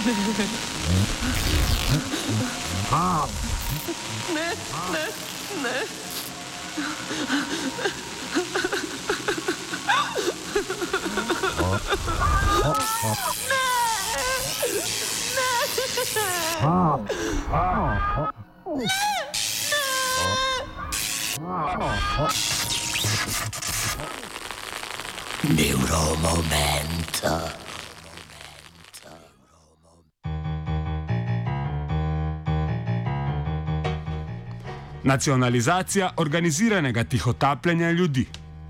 Neuromomento. Nacionalizacija organiziranega tihotapljenja ljudi.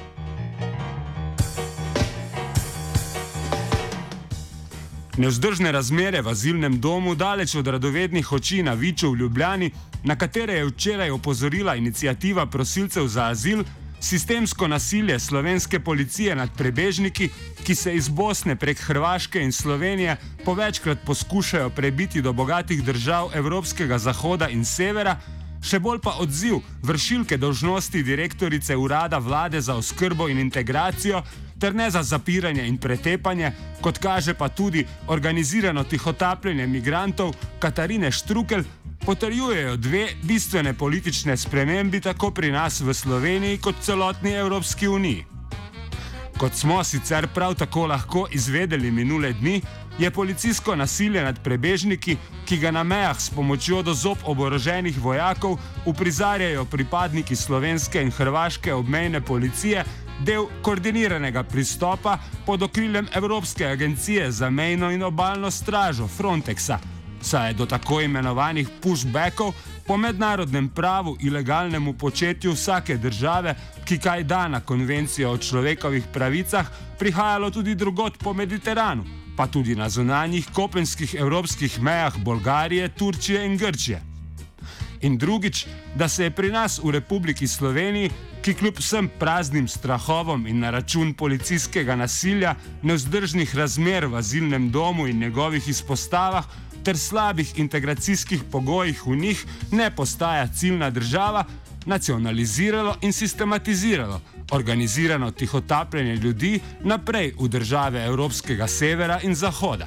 Nevzdržne razmere v azilnem domu daleč od radovednih oči na Viču v Ljubljani, na katere je včeraj opozorila iniciativa prosilcev za azil, sistemsko nasilje slovenske policije nad prebežniki, ki se iz Bosne prek Hrvaške in Slovenije povečkrat poskušajo prebiti do bogatih držav evropskega zahoda in severa, še bolj pa odziv vršilke dolžnosti direktorice Urada Vlade za oskrbo in integracijo ter ne za zapiranje in pretepanje, kot kaže pa tudi organizirano tihotapljenje migrantov Katarine Štrukelj, potrjujejo dve bistvene politične spremembi tako pri nas v Sloveniji kot celotni Evropski uniji. Kot smo sicer prav tako lahko izvedeli minule dni, je policijsko nasilje nad prebežniki, ki ga na mejah s pomočjo do zob oboroženih vojakov uprizarjajo pripadniki slovenske in hrvaške obmejne policije, del koordiniranega pristopa pod okriljem Evropske agencije za mejno in obalno stražo Frontexa, saj je do tako imenovanih pushbackov po mednarodnem pravu ilegalnemu početju vsake države, ki kaj da na konvencijo o človekovih pravicah, prihajalo tudi drugod po Mediteranu, pa tudi na zunanjih kopenskih evropskih mejah Bolgarije, Turčije in Grčije. In drugič, da se je pri nas v Republiki Sloveniji, ki kljub vsem praznim strahovom in na račun policijskega nasilja, nevzdržnih razmer v azilnem domu in njegovih izpostavah ter slabih integracijskih pogojih v njih ne postaja ciljna država, nacionaliziralo in sistematiziralo organizirano tihotapljenje ljudi naprej v države evropskega severa in zahoda.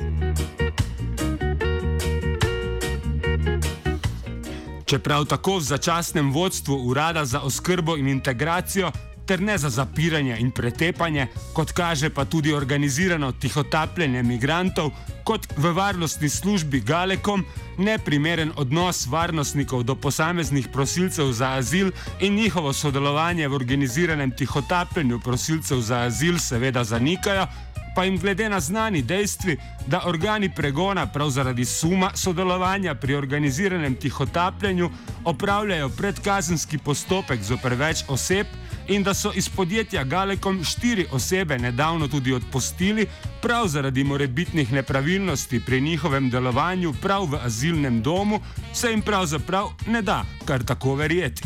Čeprav tako v začasnem vodstvu Urada za oskrbo in integracijo ter ne za zapiranje in pretepanje, kot kaže pa tudi organizirano tihotapljenje migrantov, kot v varnostni službi Galekom, neprimeren odnos varnostnikov do posameznih prosilcev za azil in njihovo sodelovanje v organiziranem tihotapljenju prosilcev za azil seveda zanikajo, pa jim glede na znani dejstvi, da organi pregona prav zaradi suma sodelovanja pri organiziranem tihotapljenju opravljajo predkazenski postopek zoper več oseb in da so iz podjetja Galekom 4 osebe nedavno tudi odpustili prav zaradi morebitnih nepravilnosti pri njihovem delovanju prav v azilnem domu, se jim pravzaprav ne da kar tako verjeti.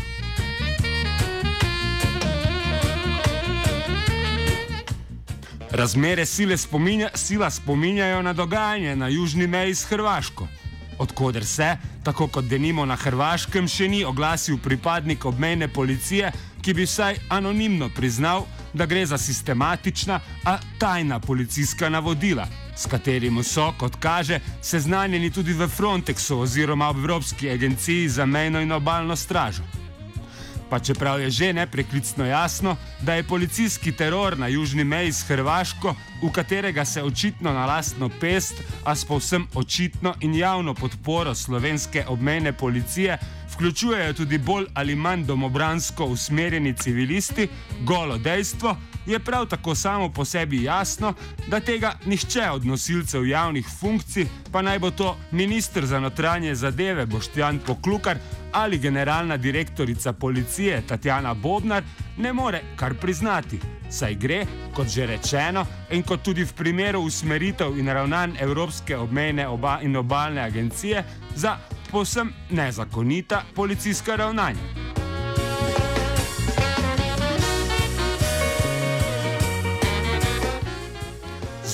Razmere sila spominjajo na dogajanje na južni meji s Hrvaško, odkoder se, tako kot denimo na Hrvaškem, še ni oglasil pripadnik obmejne policije, ki bi vsaj anonimno priznal, da gre za sistematična, a tajna policijska navodila, s katerimi so, kot kaže, seznanjeni tudi v Frontexu oziroma v Evropski agenciji za mejno in obalno stražo. Pa čeprav je že nepreklicno jasno, da je policijski teror na južni meji s Hrvaško, v katerega se očitno na lastno pest, a s povsem očitno in javno podporo slovenske obmejne policije, vključujejo tudi bolj ali manj domobransko usmerjeni civilisti, golo dejstvo je prav tako samo po sebi jasno, da tega nihče od nosilcev javnih funkcij, pa naj bo to minister za notranje zadeve Boštjan Poklukar ali generalna direktorica policije Tatjana Bobnar, ne more kar priznati, saj gre, kot že rečeno, in kot tudi v primeru usmeritev in ravnanj Evropske obmejne in obalne agencije, za povsem nezakonita policijska ravnanja.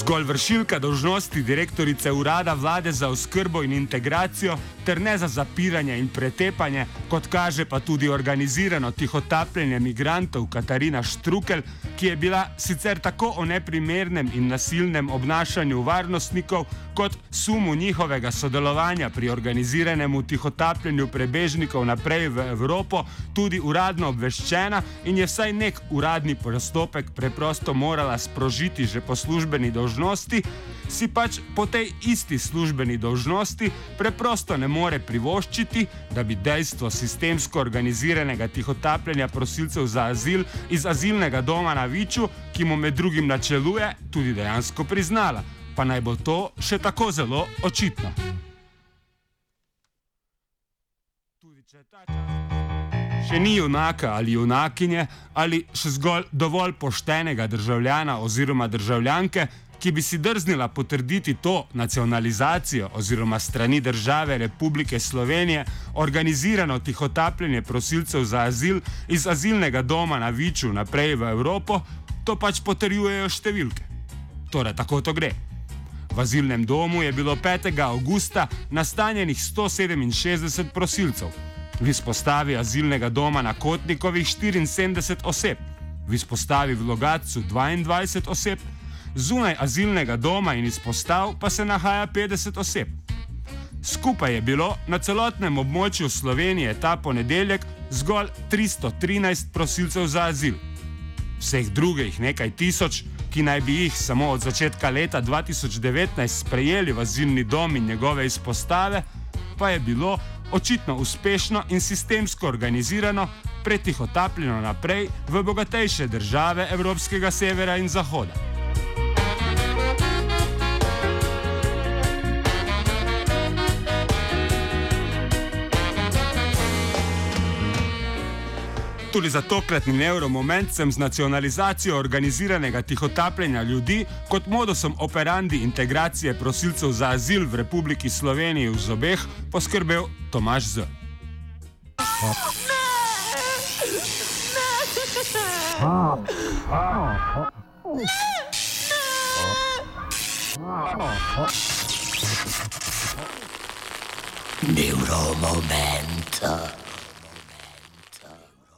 Zgolj vršilka dolžnosti direktorice Urada vlade za oskrbo in integracijo ter ne za zapiranje in pretepanje, kot kaže pa tudi organizirano tihotapljenje migrantov Katarina Štrukelj, ki je bila sicer tako o neprimernem in nasilnem obnašanju varnostnikov kot sumu njihovega sodelovanja pri organiziranemu tihotapljenju prebežnikov naprej v Evropo tudi uradno obveščena in je vsaj nek uradni postopek preprosto morala sprožiti že po službeni dolžnosti, si pač po tej isti službeni dolžnosti preprosto ne more privoščiti, da bi dejstvo sistemsko organiziranega tihotapljenja prosilcev za azil iz azilnega doma na Viču, ki mu med drugim načeluje, tudi dejansko priznala, pa naj bo to še tako zelo očitno. Tudi če ta čas še ni junaka ali junakinje ali še zgolj dovolj poštenega državljana oziroma državljanke, ki bi si drznila potrditi to nacionalizacijo oziroma strani države Republike Slovenije organizirano tihotapljenje prosilcev za azil iz azilnega doma na Viču naprej v Evropo, to pač potrjujejo številke. Torej, tako to gre. V azilnem domu je bilo 5. avgusta nastanjenih 167 prosilcev. V izpostavi azilnega doma na Kotnikovih 74 oseb, v izpostavi v Logatcu 22 oseb, zunaj azilnega doma in izpostav pa se nahaja 50 oseb. Skupaj je bilo na celotnem območju Slovenije ta ponedeljek zgolj 313 prosilcev za azil. Vseh drugih nekaj tisoč, ki naj bi jih samo od začetka leta 2019 sprejeli v azilni dom in njegove izpostave, pa je bilo očitno uspešno in sistemsko organizirano pretihotapljeno naprej v bogatejše države evropskega severa in zahoda. Tudi za tokratni nevromoment sem z nacionalizacijo organiziranega tihotapljenja ljudi kot modusom operandi integracije prosilcev za azil v Republiki Sloveniji v zobeh poskrbel Tomaž Z. Nevromoment.